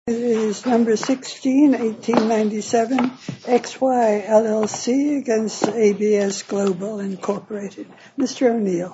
It is number 16, 1897, XY LLC against ABS Global Incorporated. Mr. O'Neill.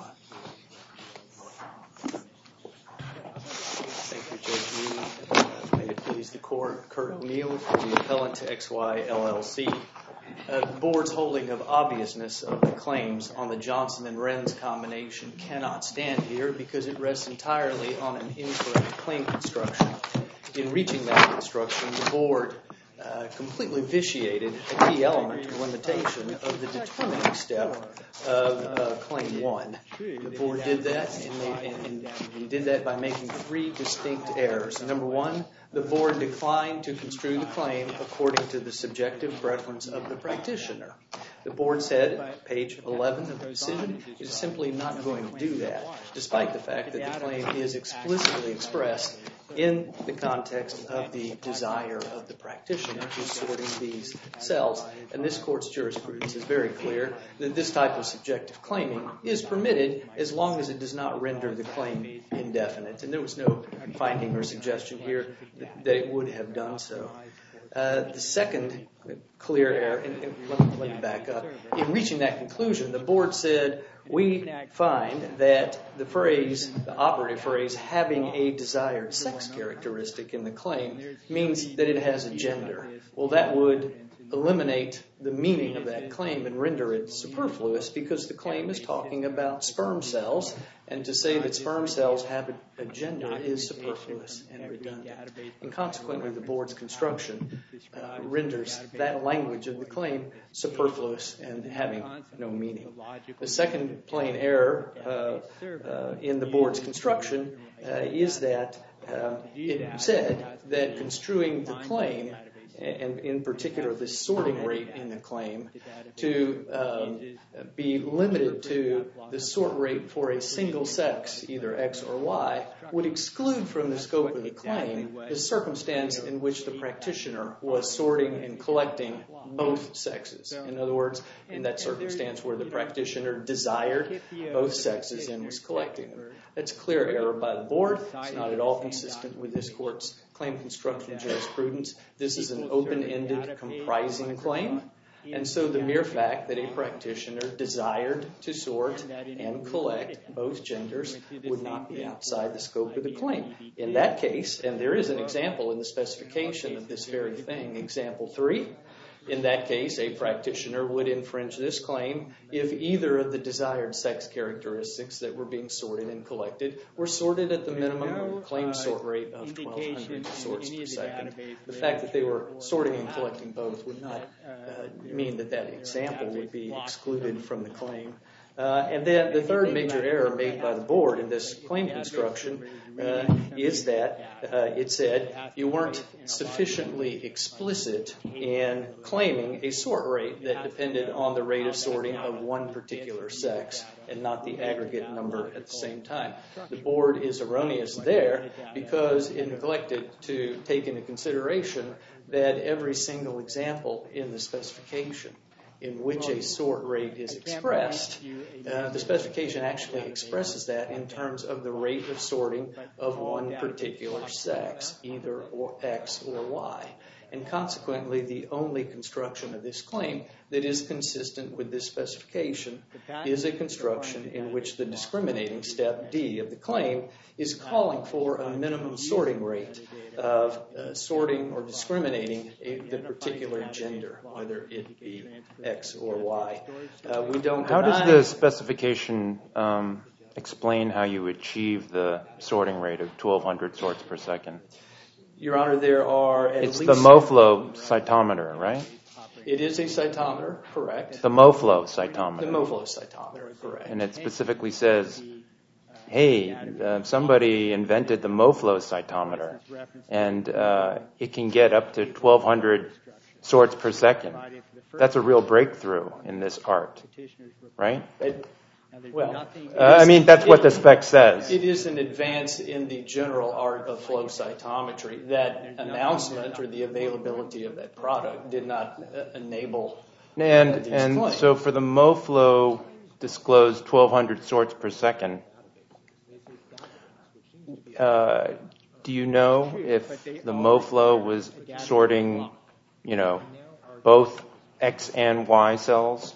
Thank you, Judge Newman. May it please the Court, Kurt O'Neill for the appellant to XY LLC. The Board's holding of obviousness of the claims on the Johnson and Renz combination cannot stand here because it rests entirely on an incorrect claim construction. In reaching that construction, the Board completely vitiated a key element or limitation of the determining step of Claim 1. The Board did that and did that by making three distinct errors. Number one, the Board declined to construe the claim according to the subjective preference of the practitioner. The Board said, page 11 of the decision, it is simply not going to do that, despite the fact that the claim is explicitly expressed in the context of the desire of the practitioner who's sorting these cells. And this Court's jurisprudence is very clear that this type of subjective claiming is permitted as long as it does not render the claim indefinite. And there was no finding or suggestion here that it would have done so. The second clear error, and let me back up. In reaching that conclusion, the Board said, we find that the phrase, the operative phrase, having a desired sex characteristic in the claim means that it has a gender. Well, that would eliminate the meaning of that claim and render it superfluous because the claim is talking about sperm cells, and to say that sperm cells have a gender is superfluous and redundant. And consequently, the Board's construction renders that language of the claim superfluous and having no meaning. The second plain error in the Board's construction is that it said that construing the claim, and in particular the sorting rate in the claim, to be limited to the sort rate for a single sex, either X or Y, would exclude from the scope of the claim the circumstance in which the practitioner was sorting and collecting both sexes. In other words, in that circumstance where the practitioner desired both sexes and was collecting them. That's clear error by the Board. It's not at all consistent with this Court's claim construction jurisprudence. This is an open-ended, comprising claim. And so the mere fact that a practitioner desired to sort and collect both genders would not be outside the scope of the claim. In that case, and there is an example in the specification of this very thing, example 3, in that case, a practitioner would infringe this claim if either of the desired sex characteristics that were being sorted and collected were sorted at the minimum claim sort rate of 1,200 sorts per second. The fact that they were sorting and collecting both would not mean that that example would be excluded from the claim. And then the third major error made by the Board in this claim construction is that it said you weren't sufficiently explicit in claiming a sort rate that depended on the rate of sorting of one particular sex and not the aggregate number at the same time. The Board is erroneous there because it neglected to take into consideration that every single example in the specification in which a sort rate is expressed, the specification actually expresses that in terms of the rate of sorting of one particular sex, either X or Y. And consequently, the only construction of this claim that is consistent with this specification is a construction in which the discriminating step D of the claim is calling for a minimum sorting rate of sorting or discriminating the particular gender, whether it be X or Y. We don't How does the specification explain how you achieve the sorting rate of 1,200 sorts per second? Your Honor, there are at least... It's the MoFlow cytometer, right? It is a cytometer, correct. The MoFlow cytometer. The MoFlow cytometer, correct. And it specifically says, hey, somebody invented the MoFlow cytometer, and it can get up to 1,200 sorts per second. That's a real breakthrough in this art, right? Well, I mean, that's what the spec says. It is an advance in the general art of flow cytometry. That announcement or the availability of that product did not enable these claims. And so for the MoFlow disclosed 1,200 sorts per second, do you know if the MoFlow was sorting, both X and Y cells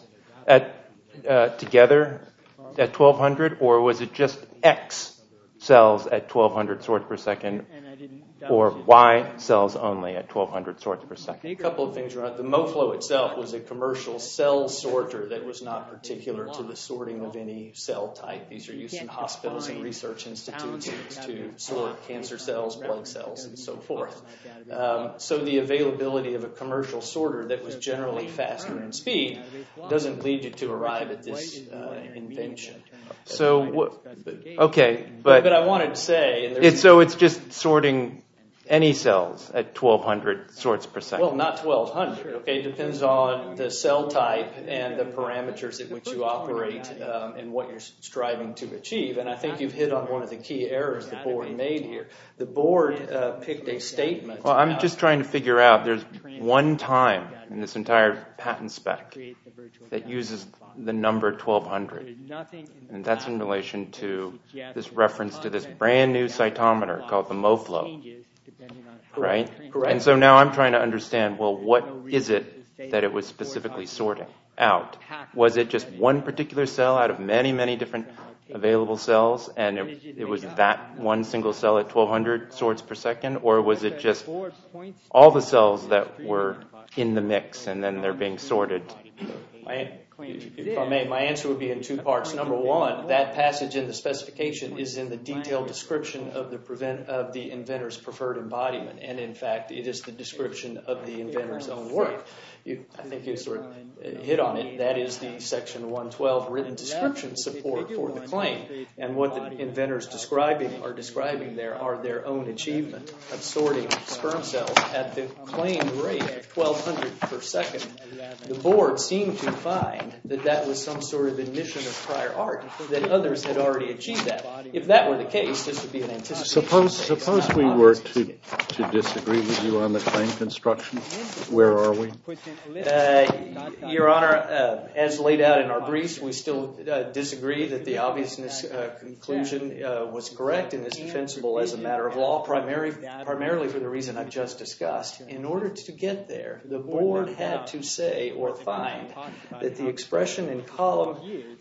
together at 1200, or was it just X cells at 1200 sorts per second, or Y cells only at 1200 sorts per second? A couple of things, right? The MoFlow itself was a commercial cell sorter that was not particular to the sorting of any cell type. These are used in hospitals and research institutes to sort cancer cells, blood cells, and so forth. So the availability of a commercial sorter that was generally faster in speed doesn't lead you to arrive at this invention. So, okay, but I wanted to say... it's just sorting any cells at 1200 sorts per second. Well, not 1200, okay? It depends on the cell type and the parameters at which you operate and what you're striving to achieve. And I think you've hit on one of the key errors the board made here. The board picked a statement... Well, I'm just trying to figure out, there's one time in this entire patent spec that uses the number 1200. And that's in relation to this reference to this brand new cytometer called the MoFlow. Right? Correct. And so now I'm trying to understand, well, what is it that it was specifically sorting out? Was it just one particular cell out of many, many different available cells, and it was that one single cell at 1200 sorts per second, or was it just all the cells that were in the mix and then they're being sorted? If I may, my answer would be in two parts. Number one, that passage in the specification is in the detailed description of the inventor's preferred embodiment, and in fact, it is the description of the inventor's own work. I think you sort of hit on it. That is the Section 112 written description support for the claim, and what the inventors are describing there are their own achievement of sorting sperm cells at the claimed rate of 1200 per second. The board seemed to find that was some sort of admission of prior art, that others had already achieved that. If that were the case, this would be an anticipation. Suppose we were to disagree with you on the claim construction. Where are we? Your Honor, as laid out in our briefs, we still disagree that the obviousness conclusion was correct and is defensible as a matter of law, primarily for the reason I've just discussed. In order to get there, the board had to say or find that the expression in column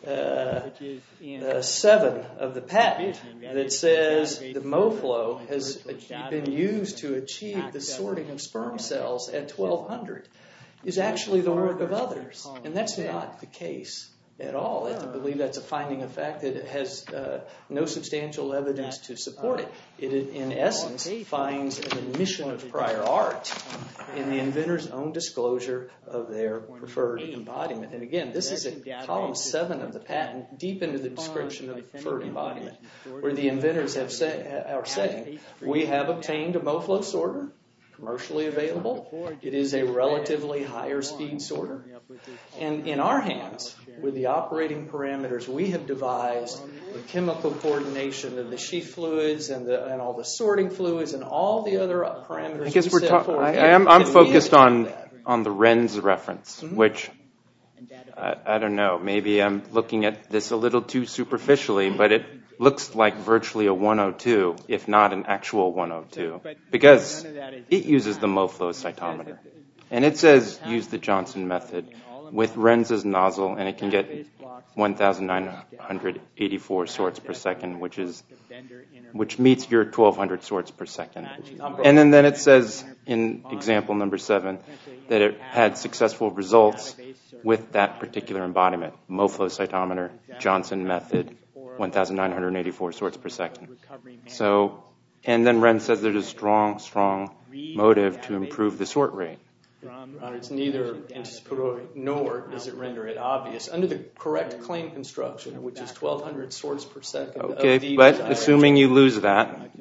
7 of the patent that says the MoFlow has been used to achieve the sorting of sperm cells at 1200 is actually the work of others. And that's not the case at all. I believe that's a finding of fact that has no substantial evidence to support it. It, in essence, finds an admission of prior art in the inventor's own disclosure of their preferred embodiment. And again, this is in column 7 of the patent, deep into the description of the preferred embodiment, where the inventors are saying, we have obtained a MoFlow sorter, commercially available. It is a relatively higher speed sorter. And in our hands, with the operating parameters, we have devised the chemical coordination of the sheath fluids and all the sorting fluids and all the other parameters. I guess I'm focused on the Renz reference, which I don't know. Maybe I'm looking at this a little too superficially, but it looks like virtually a 102, if not an actual 102, because it uses the MoFlow cytometer. And it says use the Johnson method with Renz's nozzle, and it can get 1,984 sorts per second, which meets your 1,200 sorts per second. And then it says in example number 7 that it had successful results with that particular embodiment, MoFlow cytometer, Johnson method, 1,984 sorts per second. So, and then Renz says there's a strong motive to improve the sort rate. It's neither anticipatory nor does it render it obvious. Under the correct claim construction, which is 1,200 sorts per second. Okay, but assuming you lose that.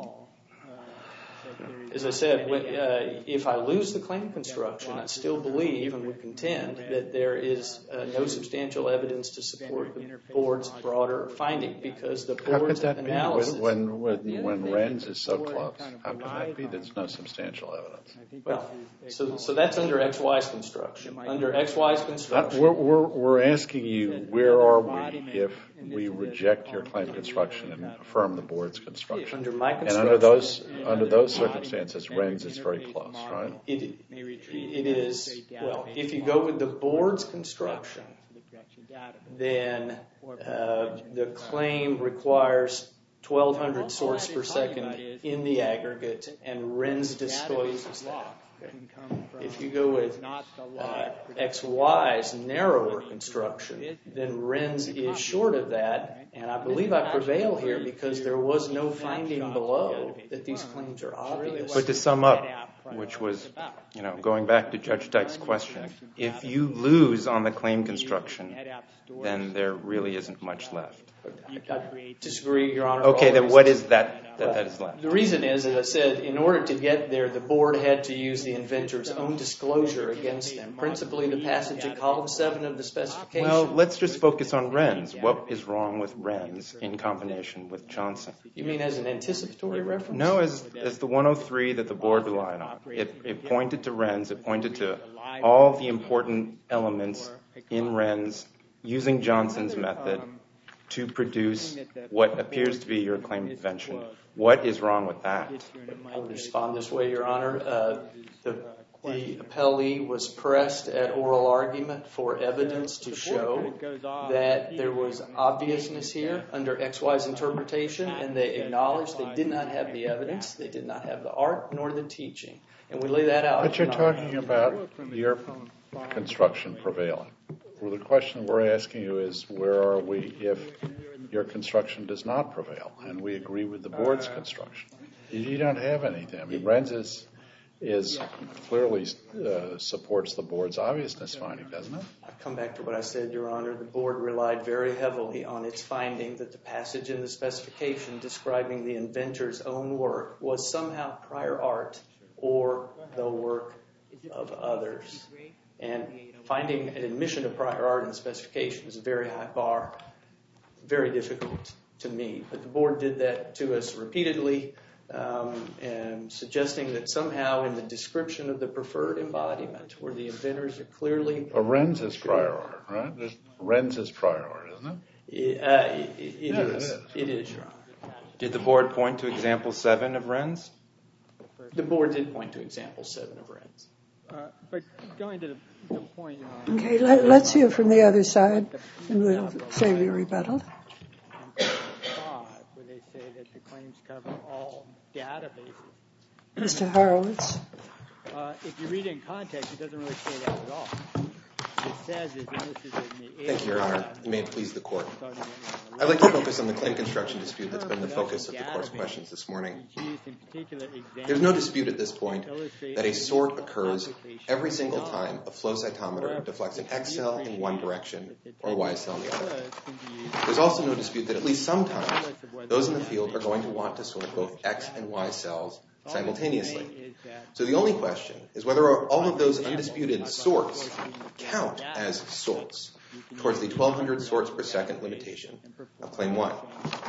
As I said, if I lose the claim construction, I still believe and would contend that there is no substantial evidence to support the board's broader finding, because the board's analysis... How could that be when Renz is so close? How could that be? There's no substantial evidence. Well, so that's under XY's construction. Under XY's construction... We're asking you, where are we if we reject your claim construction and affirm the board's construction. Under my And construction, under those circumstances, Renz is very close, right? it is, well, if you go with the board's construction, then the claim requires 1,200 sorts per second in the aggregate, and Renz discloses that. If you go with XY's narrower construction, then Renz is short of that, and I believe I prevail here because there was no finding below that these claims are obvious. But to sum up, which was, going back to Judge Dyke's question, if you lose on the claim construction, then there really isn't much left. I disagree, Your Honor. Okay, then what is that is left? The reason is, as I said, in order to get there, the board had to use the inventor's own disclosure against them, principally the passage in column 7 of the specification. Well, let's just focus on Renz. What is wrong with Renz in combination with Johnson? You mean as an anticipatory reference? No, as the 103 that the board relied on. It pointed to Renz. It pointed to all the important elements in Renz using Johnson's method to produce what appears to be your claimed invention. What is wrong with that? I would respond this way, Your Honor. The appellee was pressed at oral argument for evidence to show that there was obviousness here under XY's interpretation, and they acknowledged they did not have the evidence, they did not have the art nor the teaching. And we lay that out. But you're talking about your construction prevailing. Well, the question we're asking you is, where are we if your construction does not prevail and we agree with the board's construction? You don't have anything. I mean, Renz is clearly supports the board's obviousness finding, doesn't it? I come back to what I said, Your Honor. The board relied very heavily on its finding that the passage in the specification describing the inventor's own work was somehow prior art or the work of others. And finding an admission of prior art in the specification is a very high bar, very difficult to meet. But the board did that to us repeatedly, and suggesting that somehow in the description of the preferred embodiment, where the inventors are clearly... But Renz is prior art, right? Renz is prior art, isn't it? It is, Your Honor. Did the board point to example 7 of Renz? The board did point to example 7 of Renz. But going to the point... Okay, let's hear from the other side, and we'll save you rebuttal. Where they say that the claims cover all databases. Mr. Horowitz. If you read it in context, it doesn't really say that at all. It says is, and this is in the... Thank you, Your Honor. May it please the Court. I'd like to focus on the claim construction dispute that's been the focus of the Court's questions this morning. There's no dispute at this point that a sort occurs every single time a flow cytometer deflects an X cell in one direction or a Y cell in the other. There's also no dispute that at least sometimes those in the field are going to want to sort both X and Y cells simultaneously. So the only question is whether all of those undisputed sorts count as sorts towards the 1,200 sorts per second limitation of Claim 1.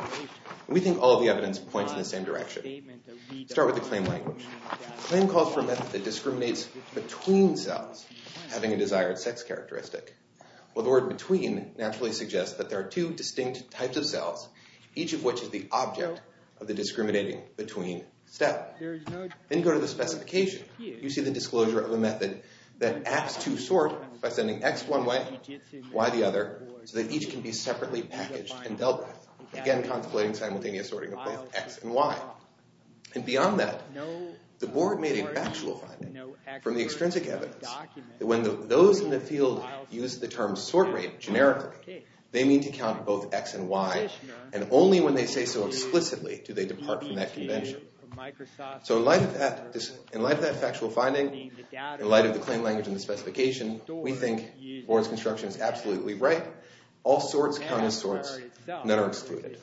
We think all of the evidence points in the same direction. Start with the claim language. The claim calls for a method that discriminates between cells having a desired sex characteristic. Well, the word between naturally suggests that there are two distinct types of cells, each of which is the object of the discriminating between step. Then you go to the specification. You see the disclosure of a method that acts to sort by sending X one way, Y the other, so that each can be separately packaged and dealt with. Again, contemplating simultaneous sorting of both X and Y. And beyond that, the board made a factual finding from the extrinsic evidence that when those in the field use the term sort rate generically, they mean to count both X and Y, and only when they say so explicitly do they depart from that convention. So in light of that factual finding, in light of the claim language and the specification, we think the board's construction is absolutely right. All sorts count as sorts, none are excluded.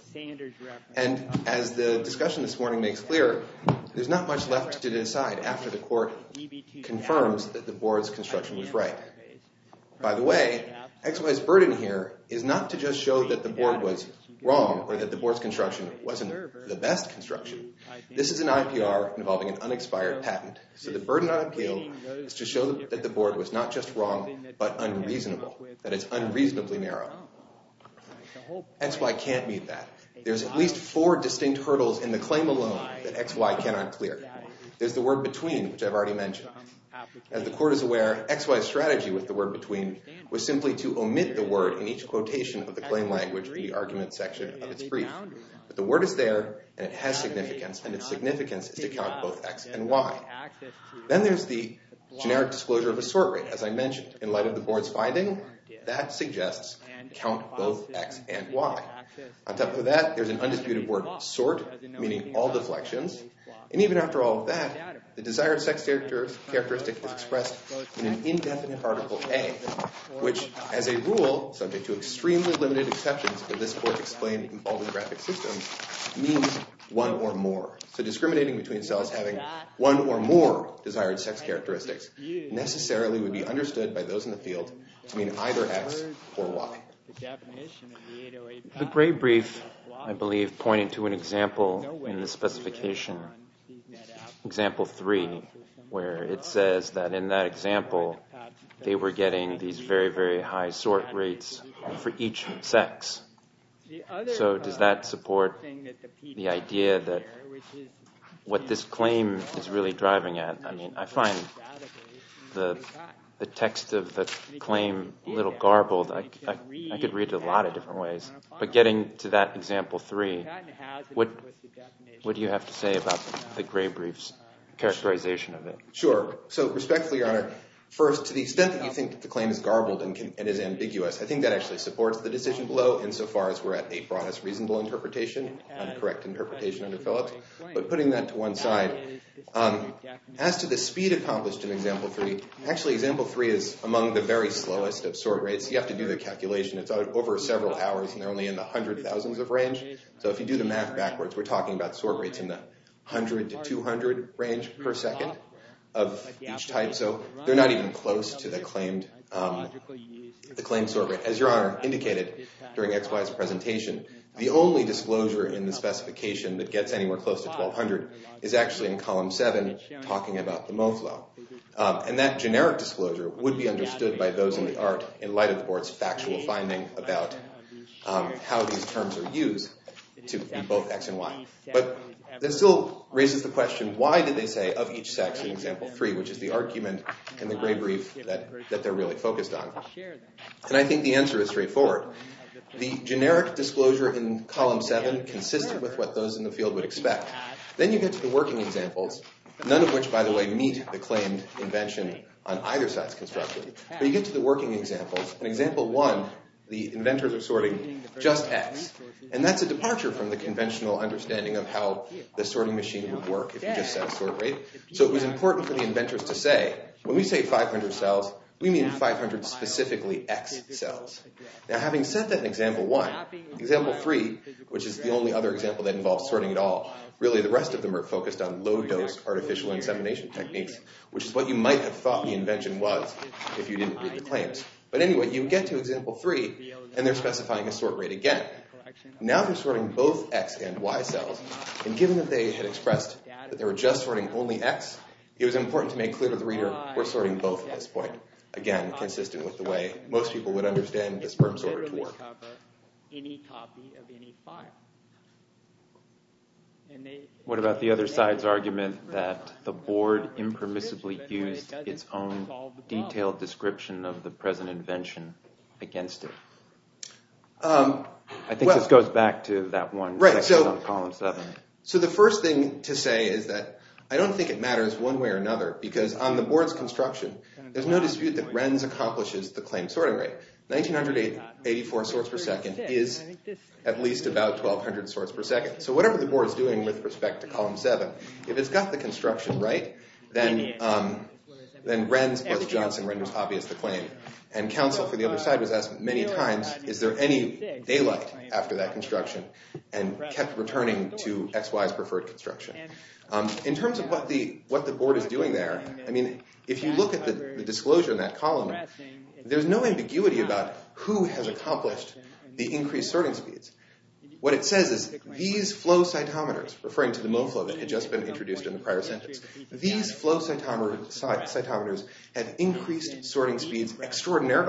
And as the discussion this morning makes clear, there's not much left to decide after the court confirms that the board's construction was right. By the way, XY's burden here is not to just show that the board was wrong or that the board's construction wasn't the best construction. This is an IPR involving an unexpired patent. So the burden on appeal is to show that the board was not just wrong, but unreasonable, that it's unreasonably narrow. XY can't meet that. There's at least 4 distinct hurdles in the claim alone that XY cannot clear. There's the word between, which I've already mentioned. As the court is aware, XY's strategy with the word between was simply to omit the word in each quotation of the claim language in the argument section of its brief. But the word is there, and it has significance, and its significance is to count both X and Y. Then there's the generic disclosure of a sort rate, as I mentioned. In light of the board's finding, that suggests count both X and Y. On top of that, there's an undisputed word sort, meaning all deflections. And even after all of that, the desired sex characteristic is expressed in an indefinite article A, which, as a rule, subject to extremely limited exceptions that this court explained involving graphic systems, means one or more. So discriminating between cells having one or more desired sex characteristics necessarily would be understood by those in the field to mean either X or Y. The gray brief, I believe, pointed to an example in the specification, example 3, where it says that in that example, they were getting these very, very high sort rates for each sex. So does that support the idea that what this claim is really driving at? I mean, I find the text of the claim a little garbled. I could read it a lot of different ways. But getting to that example 3, what do you have to say about the gray brief's characterization of it? Sure. So respectfully, Your Honor, first, to the extent that you think that the claim is garbled and is ambiguous, I think that actually supports the decision below insofar as we're at a broadest reasonable interpretation, and correct interpretation under Phillips. But putting that to one side, as to the speed accomplished in example 3, actually example 3 is among the very slowest of sort rates. You have to do the calculation. It's over several hours, and they're only in the 100,000s of range. So if you do the math backwards, we're talking about sort rates in the 100 to 200 range per second of each type. So they're not even close to the claimed sort rate. As Your Honor indicated during XY's presentation, the only disclosure in the specification that gets anywhere close to 1200 is actually in column 7, talking about the MoFlow. And that generic disclosure would be understood by those in the art in light of the board's factual finding about how these terms are used to be both X and Y. But that still raises the question, why did they say of each sex in example 3, which is the argument in the gray brief that they're really focused on? And I think the answer is straightforward. The generic disclosure in column 7 consistent with what those in the field would expect. Then you get to the working examples, none of which, by the way, meet the claimed invention on either side's construction. But you get to the working examples. In example 1, the inventors are sorting just X. And that's a departure from the conventional understanding of how the sorting machine would work if you just set a sort rate. So it was important for the inventors to say, when we say 500 cells, we mean 500 specifically X cells. Now, having said that in example 1, example 3, which is the only other example that involves sorting at all, really the rest of them are focused on low-dose artificial insemination techniques, which is what you might have thought the invention was if you didn't read the claims. But anyway, you get to example 3, and they're specifying a sort rate again. Now they're sorting both X and Y cells, and given that they had expressed that they were just sorting only X, it was important to make clear to the reader we're sorting both at this point. Again, consistent with the way most people would understand the sperm sorter to work. What about the other side's argument that the board impermissibly used its own detailed description of the present invention against it? I think this goes back to that one section on column 7. So the first thing to say is that I don't think it matters one way or another, because on the board's construction, there's no dispute that RENS accomplishes the claimed sorting rate. 1984 sorts per second is at least about 1,200 sorts per second. So whatever the board is doing with respect to column 7, if it's got the construction right, then RENS plus Johnson renders obvious the claim. And counsel for the other side was asked many times, is there any daylight after that construction, and kept returning to XY's preferred construction. In terms of what the board is doing there, I mean, if you look at the disclosure in that column, there's no ambiguity about who has accomplished the increased sorting speeds. What it says is these flow cytometers, referring to the MoFlow that had just been introduced in the prior sentence, these flow cytometers have increased sorting speeds extraordinarily.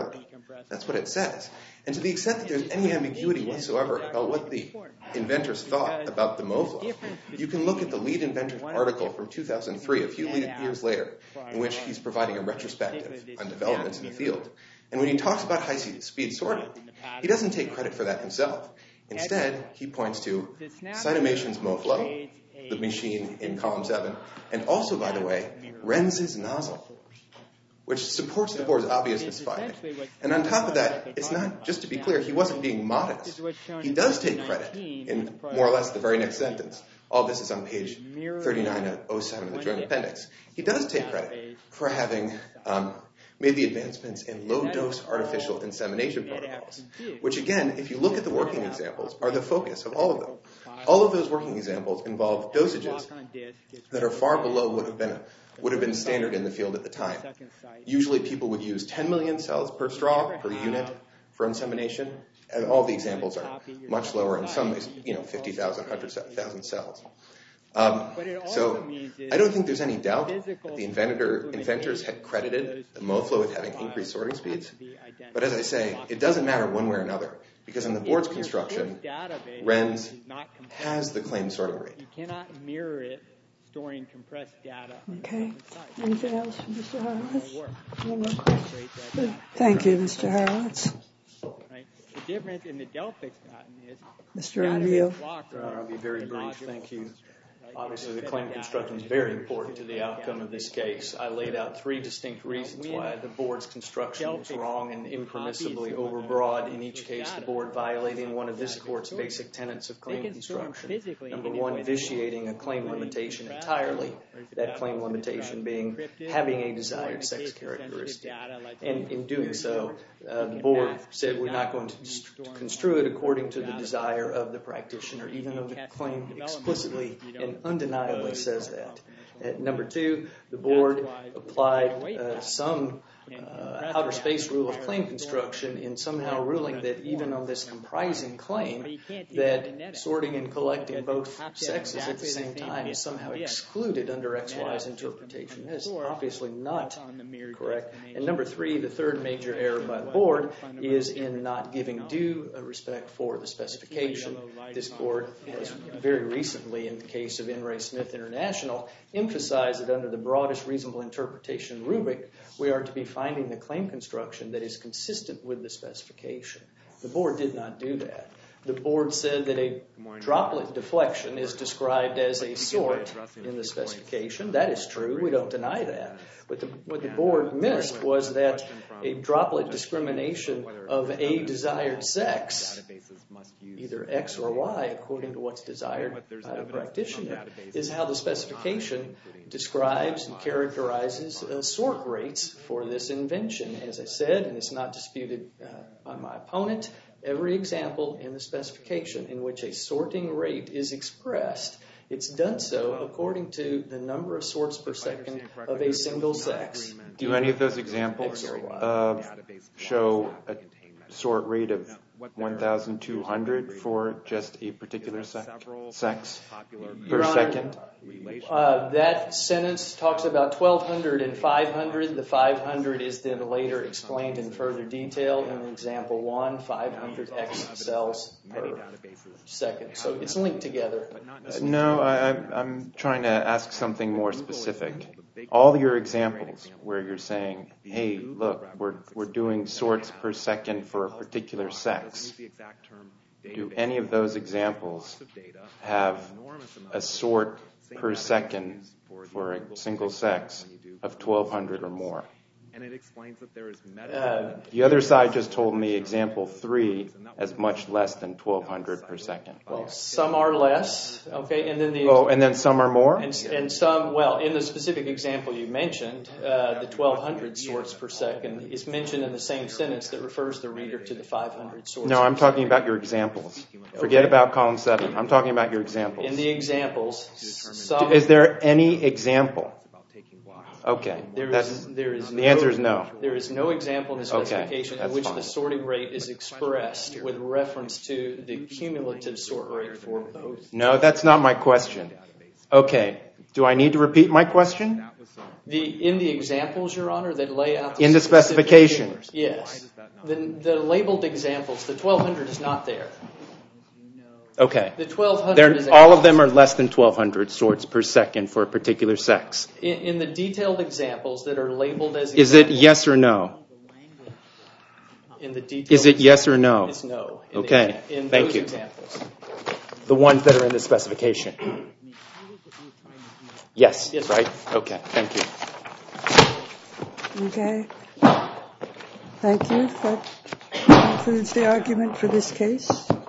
That's what it says. And to the extent that there's any ambiguity whatsoever about what the inventors thought about the MoFlow, you can look at the lead inventor's article from 2003, a few years later, in which he's providing a retrospective on developments in the field. And when he talks about high-speed sorting, he doesn't take credit for that himself. Instead, he points to Cytomation's MoFlow, the machine in column 7, and also, by the way, Renz's nozzle, which supports the board's obviousness finding. And on top of that, it's not, just to be clear, he wasn't being modest. He does take credit in more or less the very next sentence. All this is on page 3907 of the Joint Appendix. He does take credit for having made the advancements in low-dose artificial insemination protocols, which again, if you look at the working examples, are the focus of all of them. All of those working examples involve dosages that are far below what would have been standard in the field at the time. Usually people would use 10 million cells per straw per unit for insemination, and all the examples are much lower, in some 50,000, 100,000 cells. So I don't think there's any doubt that the inventors had credited the MoFlow with having increased sorting speeds. But as I say, it doesn't matter one way or another, because in the board's construction, Renz has the claimed sorting rate. You cannot mirror it storing compressed data. Okay. Anything else for Mr. Horowitz? One more question. Thank you, Mr. Horowitz. Right. The difference in the Delphix patent is Mr. O'Neill. I'll be very brief. Thank you. Obviously, the claim construction is very important to the outcome of this case. I laid out 3 distinct reasons why the board's construction was wrong and impermissibly overbroad. In each case, the board violating one of this court's basic tenets of claim construction. Number 1, vitiating a claim limitation entirely. That claim limitation being having a desired sex characteristic. And in doing so, the board said we're not going to construe it according to the desire of the practitioner, even though the claim explicitly and undeniably says that. Number 2, the board applied some outer space rule of claim construction in somehow ruling that even on this comprising claim, that sorting and collecting both sexes at the same time is somehow excluded under XY's interpretation. That is obviously not correct. And number 3, the third major error by the board is in not giving due respect for the specification. This court has very recently, in the case of N. Ray Smith International, emphasized that under the broadest reasonable interpretation rubric, we are to be finding the claim construction that is consistent with the specification. The board did not do that. The board said that a droplet deflection is described as a sort in the specification. That is true. We don't deny that. But what the board missed was that a droplet discrimination of a desired sex, either X or Y, according to what's desired by the practitioner, is how the specification describes and characterizes sort rates for this invention. As I said, and it's not disputed by my opponent, every example in the specification in which a sorting rate is expressed, it's done so according to the number of sorts per second of a single sex. Do any of those examples show a sort rate of 1,200 for just a particular sex per second? That sentence talks about 1,200 and 500. The 500 is then later explained in further detail in example 1, 500 X cells per second. So it's linked together. No, I'm trying to ask something more specific. All your examples where you're saying, hey, look, we're doing sorts per second for a particular sex. Do any of those examples have a sort per second for a single sex of 1,200 or more? The other side just told me example 3 as much less than 1,200 per second. Well, some are less, okay, and then and then some are more? And some, well, in the specific example you mentioned, the 1,200 sorts per second is mentioned in the same sentence that refers the reader to the 500 sorts. No, I'm talking about your examples. Forget about column 7. I'm talking about your examples. In the examples, is there any example? Okay. The answer is no. There is no example in the specification in which the sorting rate is expressed with reference to the cumulative sort rate for both. No, that's not my question. Okay. Do I need to repeat my question? In the examples, Your Honor, that lay out in the specification. Yes. The labeled examples, the 1200 is not there. Okay. The 1200 is all of them are less than 1200 sorts per second for a particular sex. In the detailed examples that are labeled as Is it yes or no? In the detailed Is it yes or no? It's no. Okay. In Thank those you. examples. The ones that are in the specification. Yes. Yes. Right? Okay. Thank you. Okay. Thank you. That concludes the argument for this case.